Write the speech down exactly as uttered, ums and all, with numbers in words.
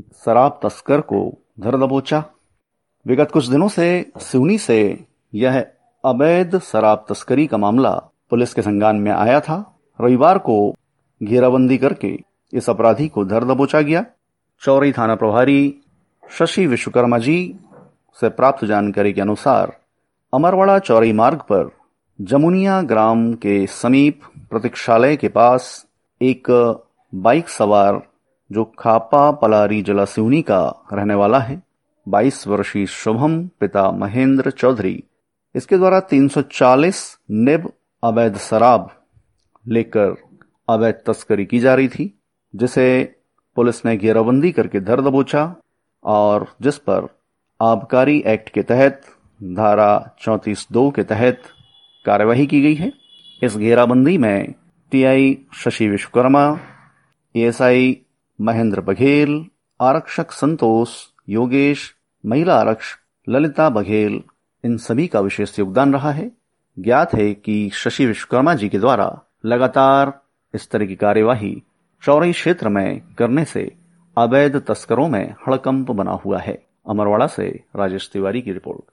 शराब तस्कर को धर दबोचा। विगत कुछ दिनों से सिवनी से यह अवैध शराब तस्करी का मामला पुलिस के संज्ञान में आया था। रविवार को घेराबंदी करके इस अपराधी को धर दबोचा गया। चौरी थाना प्रभारी शशि विश्वकर्मा जी से प्राप्त जानकारी के अनुसार अमरवाड़ा चौरी मार्ग पर जमुनिया ग्राम के समीप प्रतीक्षालय के पास एक बाइक सवार जो खापा पलारी जिला सिवनी का रहने वाला है, बाईस वर्षीय शुभम पिता महेंद्र चौधरी, इसके द्वारा तीन सौ चालीस निब अवैध शराब लेकर अवैध तस्करी की जा रही थी, जिसे पुलिस ने घेराबंदी करके धर दबोचा और जिस पर आबकारी एक्ट के तहत धारा चौंतीस दो के तहत कार्यवाही की गई है। इस घेराबंदी में टीआई शशि विश्वकर्मा, एएसआई महेंद्र बघेल, आरक्षक संतोष, योगेश, महिला आरक्षक ललिता बघेल, इन सभी का विशेष योगदान रहा है। ज्ञात है कि शशि विश्वकर्मा जी के द्वारा लगातार इस तरह की कार्यवाही चौरी क्षेत्र में करने से अवैध तस्करों में हड़कंप बना हुआ है। अमरवाड़ा से राजेश तिवारी की रिपोर्ट।